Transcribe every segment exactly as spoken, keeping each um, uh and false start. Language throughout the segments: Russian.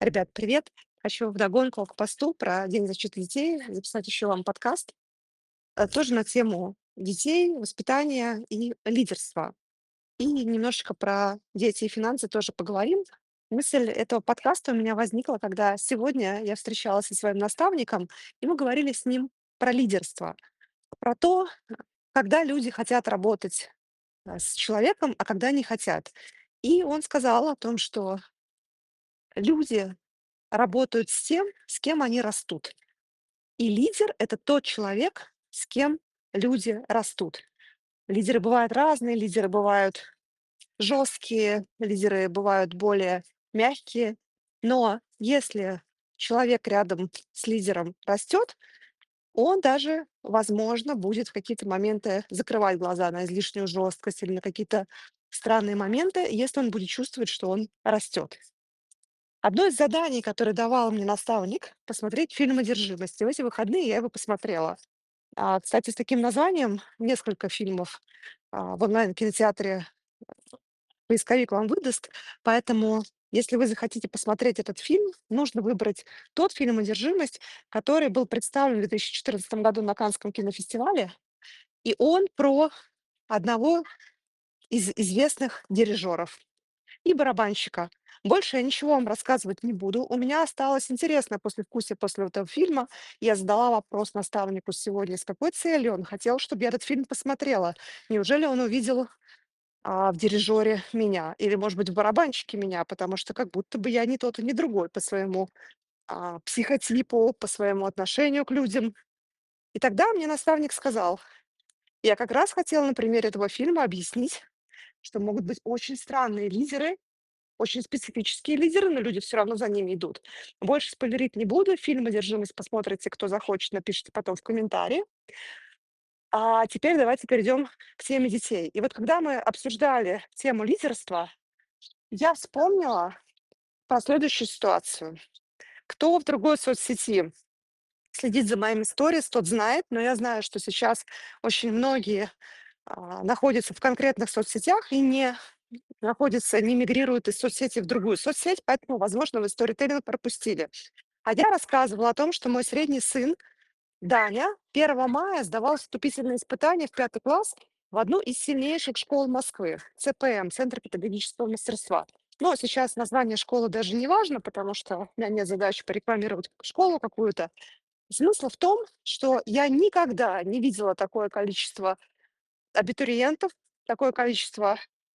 Ребят, привет! Хочу вдогонку к посту про День защиты детей записать еще вам подкаст, э, тоже на тему детей, воспитания и лидерства. И немножечко про дети и финансы тоже поговорим. Мысль этого подкаста у меня возникла, когда сегодня я встречалась со своим наставником, и мы говорили с ним про лидерство, про то, когда люди хотят работать э, с человеком, а когда не хотят. И он сказал о том, что люди работают с тем, с кем они растут. И лидер — это тот человек, с кем люди растут. Лидеры бывают разные, лидеры бывают жесткие, лидеры бывают более мягкие. Но если человек рядом с лидером растет, он даже, возможно, будет в какие-то моменты закрывать глаза на излишнюю жесткость или на какие-то странные моменты, если он будет чувствовать, что он растет. Одно из заданий, которое давал мне наставник, посмотреть фильм «Одержимость». И в эти выходные я его посмотрела. А, кстати, с таким названием несколько фильмов а, в онлайн-кинотеатре поисковик вам выдаст. Поэтому, если вы захотите посмотреть этот фильм, нужно выбрать тот фильм «Одержимость», который был представлен в две тысячи четырнадцатом году на Каннском кинофестивале. И он про одного из известных дирижеров и барабанщика. Больше я ничего вам рассказывать не буду. У меня осталось интересное послевкусие после этого фильма. Я задала вопрос наставнику сегодня, с какой целью он хотел, чтобы я этот фильм посмотрела. Неужели он увидел а, в дирижере меня? Или, может быть, в барабанщике меня? Потому что как будто бы я не тот и не другой по своему а, психотипу, по своему отношению к людям. И тогда мне наставник сказал, я как раз хотела на примере этого фильма объяснить, что могут быть очень странные лидеры, очень специфические лидеры, но люди все равно за ними идут. Больше спойлерить не буду. Фильм «Одержимость» посмотрите, кто захочет, напишите потом в комментарии. А теперь давайте перейдем к теме детей. И вот когда мы обсуждали тему лидерства, я вспомнила про следующую ситуацию. Кто в другой соцсети следит за моими сторис, тот знает, но я знаю, что сейчас очень многие а, находятся в конкретных соцсетях и не находятся, не мигрируют из соцсети в другую соцсеть, поэтому, возможно, вы сторителлинг пропустили. А я рассказывала о том, что мой средний сын Даня первого мая сдавал вступительные испытания в пятый класс в одну из сильнейших школ Москвы, Ц П М, Центр педагогического мастерства. Но сейчас название школы даже не важно, потому что у меня нет задачи порекламировать школу какую-то. Смысл в том, что я никогда не видела такое количество абитуриентов, такое количество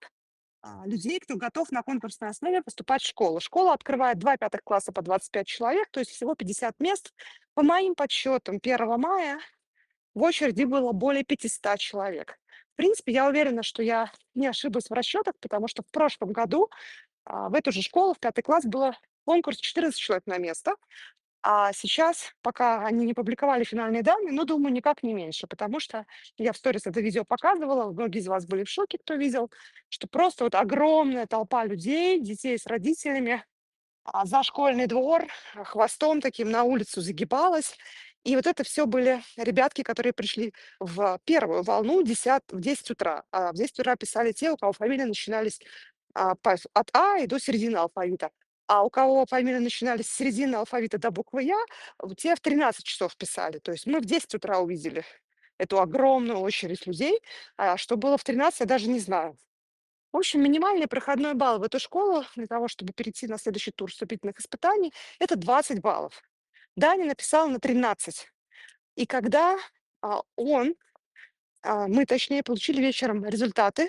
а, людей, кто готов на конкурсной основе поступать в школу. Школа открывает два пятых класса по двадцать пять человек, то есть всего пятьдесят мест. По моим подсчетам, первого мая в очереди было более пятисот человек. В принципе, я уверена, что я не ошиблась в расчетах, потому что в прошлом году а, в эту же школу, в пятый класс, было конкурс четырнадцать человек на место. А сейчас, пока они не публиковали финальные данные, ну, думаю, никак не меньше, потому что я в сторис это видео показывала, многие из вас были в шоке, кто видел, что просто вот огромная толпа людей, детей с родителями, а, за школьный двор а, хвостом таким на улицу загибалась. И вот это все были ребятки, которые пришли в первую волну десять, в десять утра. А в десять утра писали те, у кого фамилии начинались а, по- от А и до середины алфавита. А у кого фамилии начинались с середины алфавита до буквы Я, в- те в тринадцать часов писали. То есть мы в десять утра увидели эту огромную очередь людей. А что было в тринадцать, я даже не знаю. В общем, минимальный проходной балл в эту школу для того, чтобы перейти на следующий тур вступительных испытаний, это двадцать баллов. Даня написал на тринадцать. И когда а, он, а, мы, точнее, получили вечером результаты,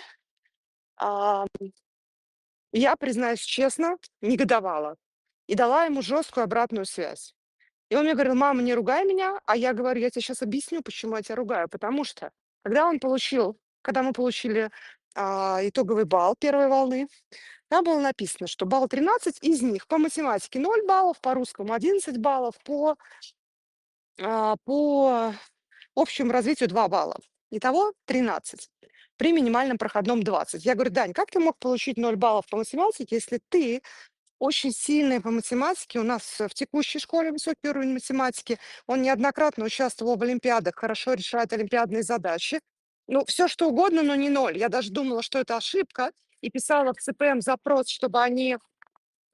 а, я, признаюсь честно, негодовала и дала ему жесткую обратную связь. И он мне говорил, мама, не ругай меня, а я говорю, я тебе сейчас объясню, почему я тебя ругаю. Потому что, когда он получил, когда мы получили а, итоговый балл первой волны, там было написано, что балл тринадцать, из них по математике ноль баллов, по русскому одиннадцать баллов, по, а, по общему развитию два балла. Итого тринадцать. При минимальном проходном двадцать. Я говорю, Дань, как ты мог получить ноль баллов по математике, если ты очень сильный по математике? У нас э, в текущей школе высокий уровень математики. Он неоднократно участвовал в олимпиадах, хорошо решает олимпиадные задачи. Ну, все что угодно, но не ноль. Я даже думала, что это ошибка, и писала в Ц П М запрос, чтобы они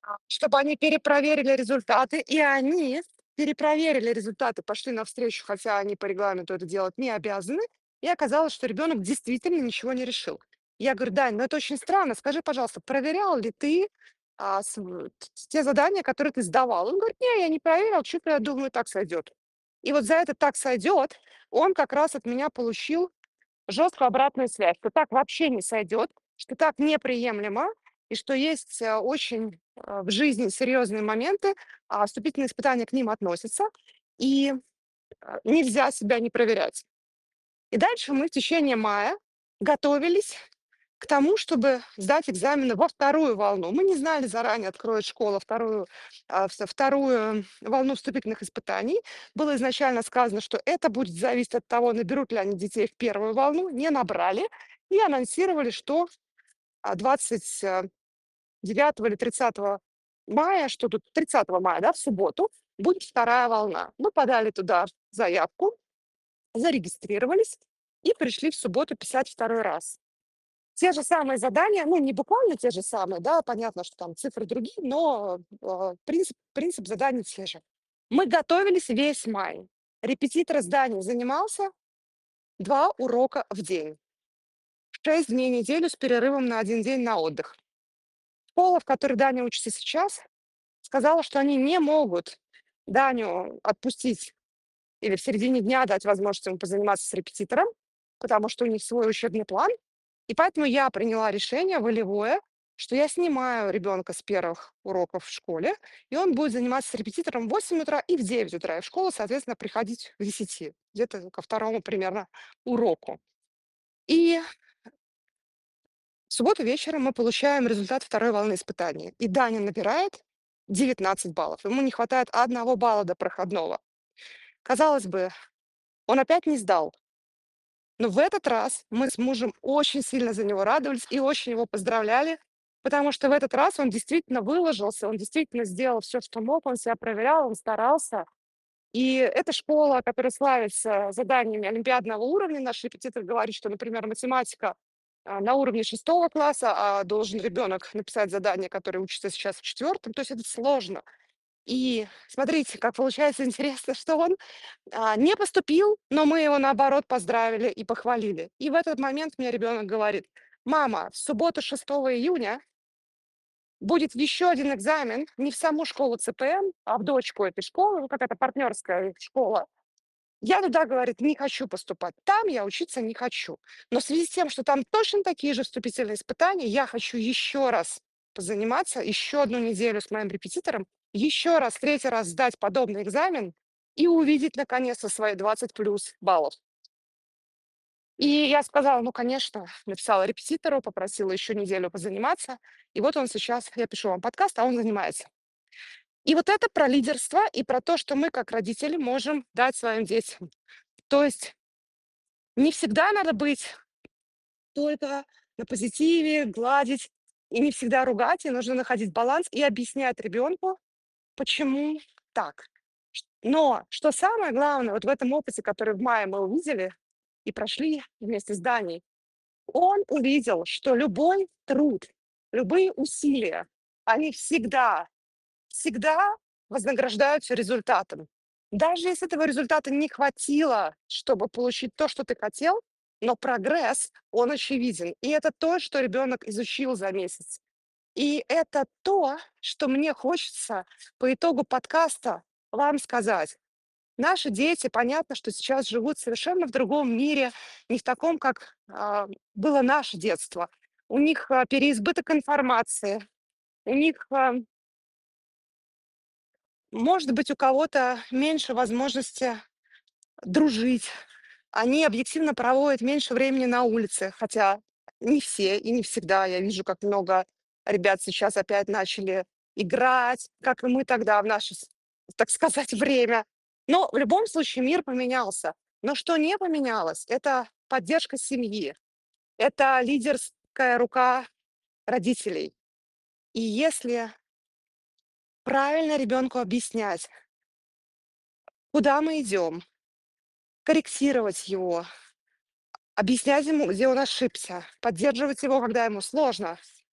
чтобы они перепроверили результаты, и они перепроверили результаты, пошли навстречу, хотя они по регламенту это делать не обязаны, и оказалось, что ребенок действительно ничего не решил. Я говорю: Дань, ну это очень странно, скажи, пожалуйста, проверял ли ты а, св- т- те задания, которые ты сдавал? Он говорит: не, я не проверил, что-то я думаю, так сойдет. И вот за это так сойдет, он как раз от меня получил жесткую обратную связь, что так вообще не сойдет, что так неприемлемо, и что есть э, очень э, в жизни серьезные моменты, а вступительные испытания к ним относятся, и э, нельзя себя не проверять. И дальше мы в течение мая готовились к тому, чтобы сдать экзамены во вторую волну. Мы не знали заранее, откроет школа вторую, а, вс- вторую волну вступительных испытаний. Было изначально сказано, что это будет зависеть от того, наберут ли они детей в первую волну. Не набрали. И анонсировали, что а, двадцать девятого или тридцатого мая, что тут тридцатого мая, да, в субботу, будет вторая волна. Мы подали туда заявку, зарегистрировались и пришли в субботу писать второй раз. Те же самые задания, ну, не буквально те же самые, да, понятно, что там цифры другие, но э, принцип, принцип заданий те же. Мы готовились весь май. Репетитор зданий занимался два урока в день, шесть дней в неделю с перерывом на один день на отдых. Школа, в которой Даня учится сейчас, сказала, что они не могут Даню отпустить или в середине дня дать возможность ему позаниматься с репетитором, потому что у них свой учебный план. И поэтому я приняла решение волевое, что я снимаю ребенка с первых уроков в школе, и он будет заниматься с репетитором в восемь утра и в девять утра, и в школу, соответственно, приходить к десяти, где-то ко второму примерно уроку. И в субботу вечером мы получаем результат второй волны испытаний. И Даня набирает девятнадцать баллов. Ему не хватает одного балла до проходного. Казалось бы, он опять не сдал. Но в этот раз мы с мужем очень сильно за него радовались и очень его поздравляли, потому что в этот раз он действительно выложился, он действительно сделал все, что мог, он себя проверял, он старался. И эта школа, которая славится заданиями олимпиадного уровня, наш репетитор говорит, что, например, математика а, на уровне шестого класса, а должен ребенок написать задание, которое учится сейчас в четвертом, то есть это сложно. И смотрите, как получается интересно, что он а, не поступил, но мы его, наоборот, поздравили и похвалили. И в этот момент мне ребенок говорит: мама, в субботу шестого июня будет еще один экзамен не в саму школу Ц П М, а в дочку этой школы, ну, какая-то партнерская школа. Я туда, говорит, не хочу поступать. Там я учиться не хочу. Но в связи с тем, что там точно такие же вступительные испытания, я хочу еще раз позаниматься, еще одну неделю с моим репетитором, еще раз, третий раз сдать подобный экзамен и увидеть наконец-то свои двадцать плюс баллов. И я сказала: ну, конечно, написала репетитору, попросила еще неделю позаниматься. И вот он сейчас, я пишу вам подкаст, а он занимается. И вот это про лидерство и про то, что мы, как родители, можем дать своим детям. То есть не всегда надо быть только на позитиве, гладить, и не всегда ругать, и нужно находить баланс и объяснять ребенку, почему так. Ш- Но что самое главное, вот в этом опыте, который в мае мы увидели и прошли вместе с Даней, он увидел, что любой труд, любые усилия, они всегда всегда вознаграждаются результатом. Даже если этого результата не хватило, чтобы получить то, что ты хотел, но прогресс, он очевиден. И это то, что ребенок изучил за месяц. И это то, что мне хочется по итогу подкаста вам сказать. Наши дети, понятно, что сейчас живут совершенно в другом мире, не в таком, как а, было наше детство. У них а, переизбыток информации, у них а, может быть, у кого-то меньше возможности дружить. Они объективно проводят меньше времени на улице, хотя не все и не всегда. Я вижу, как много ребят сейчас опять начали играть, как и мы тогда в наше, с- так сказать, время. Но в любом случае мир поменялся. Но что не поменялось, это поддержка семьи, это лидерская рука родителей. И если правильно ребенку объяснять, куда мы идем, корректировать его, объяснять ему, где он ошибся, поддерживать его, когда ему сложно.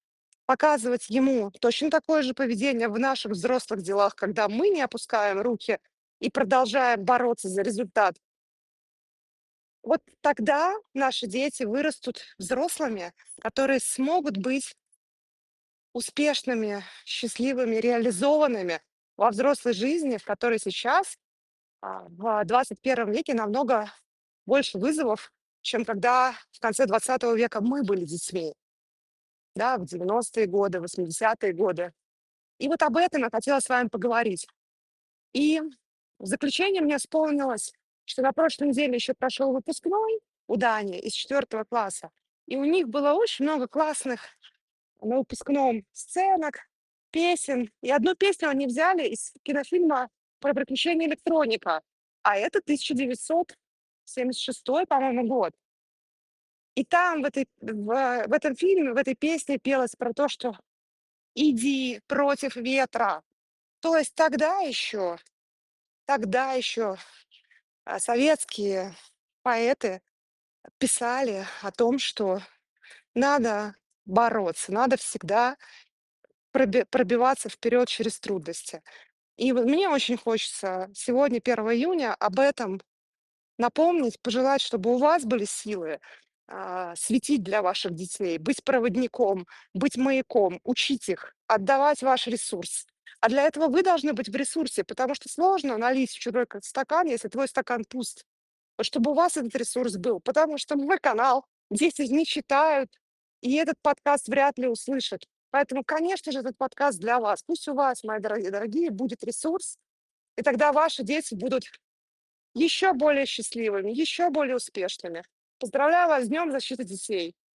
показывать ему точно такое же поведение в наших взрослых делах, когда мы не опускаем руки и продолжаем бороться за результат, вот тогда наши дети вырастут взрослыми, которые смогут быть успешными, счастливыми, реализованными во взрослой жизни, в которой сейчас, а, в двадцать первом веке, намного больше вызовов, чем когда в конце двадцатого века мы были детьми, да, в девяностые годы, восьмидесятые годы. И вот об этом я хотела с вами поговорить. И в заключение мне вспомнилось, что на прошлой неделе еще прошел выпускной у Дани из четвертого класса, и у них было очень много классных на выпускном сценок, песен. И одну песню они взяли из кинофильма про приключения электроника, а это тысяча девятьсот семьдесят шестой, по-моему, год. И там в этой, в, в этом фильме, в этой песне пелось про то, что иди против ветра. То есть тогда еще, тогда еще а, советские поэты писали о том, что надо бороться, надо всегда проби- пробиваться вперед через трудности. И вот мне очень хочется сегодня, первого июня, об этом напомнить, пожелать, чтобы у вас были силы а, светить для ваших детей, быть проводником, быть маяком, учить их, отдавать ваш ресурс. А для этого вы должны быть в ресурсе, потому что сложно налить в чужой к- стакан, если твой стакан пуст. Вот чтобы у вас этот ресурс был, потому что мой канал дети не читают, и этот подкаст вряд ли услышат. Поэтому, конечно же, этот подкаст для вас. Пусть у вас, мои дорогие, дорогие, будет ресурс, и тогда ваши дети будут еще более счастливыми, еще более успешными. Поздравляю вас с Днем защиты детей!